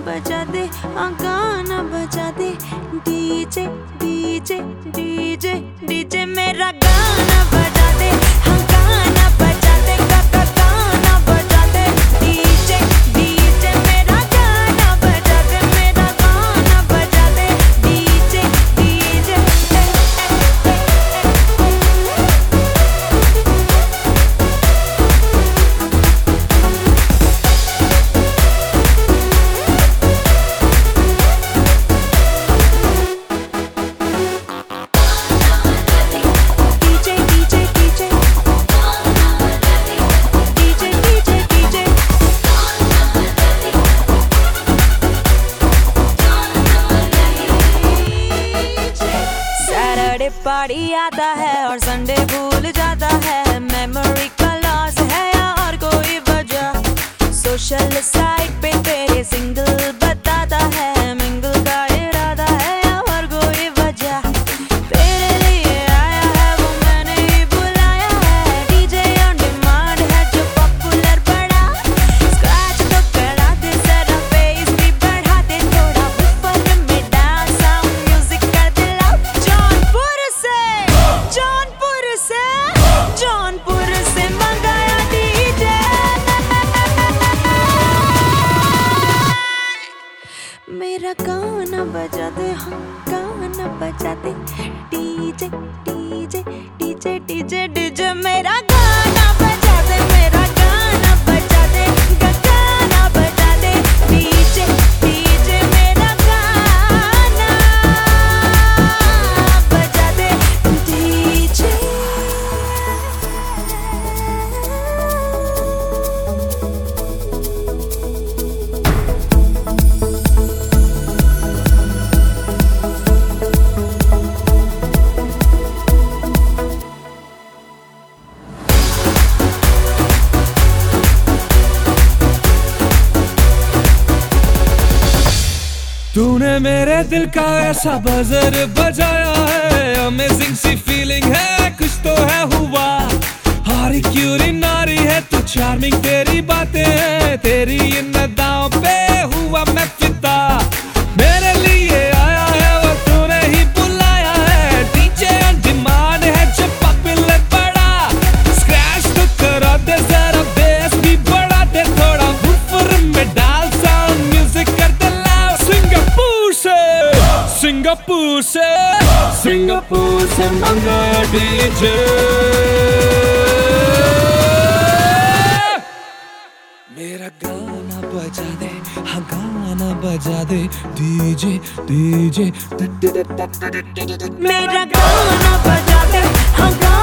बजा दे, हाँ गाना बजा दे। डीजे डीजे डीजे डीजे मेरा गाना बजा दे, हाँ गाना बजा दे, गाना बजा दे। डीजे डीजे मेरा गाना बजा दे, मेरा गाना बजा दे। डीजे डीजे पार्टी आता है और संडे भूल जाता है। मेमोरी का लॉस है या और कोई वजह? सोशल साइट पे तेरे सिंगल बताता है। मिंगल का इरादा है या और कोई वजह? तेरे लिए आया है वो मैंने ही बुलाया है। डीजे ऑन डिमांड है जो पॉपुलर बड़ा। स्क्रैच तो करा दे जरा, बेस भी बढ़ा दे थोड़ा। ऊपर में डांस साउंड म्यूजिक कर दे लाउड। जौनपुर से मंगाया डीजे। मेरा गाना बजा दे, हाँ गाना बजा दे। DJ DJ DJ DJ DJ मेरा गाना बजा दे, मेरा गाना बजा दे, गाना बजा दे। डीजे डीजे मेरा गाना बजा दे। डीजे तूने मेरे दिल का ऐसा बजर बजाया है। अमेजिंग सी फीलिंग है, कुछ तो है हुआ। हारी क्यूरी नारी है तू, चार्मिंग तेरी बातें हैं। तेरी इन अदाओं पे हुआ मैं फिदा। मेरे लिए आया है और तूने ही बुलाया है। डीजे ऑन डिमांड है जो पॉपुलर बड़ा। स्क्रैच तो करा दे जरा, बेस भी बढ़ा दे थोड़ा। ऊपर में डाल साउंड म्यूजिक कर दे लाउड। सिंगापुर से मंगाया डीजे। मेरा गाना बजा दे, हाँ गाना बजा दे। डीजे डीजे मेरा गाना बजा दे, हाँ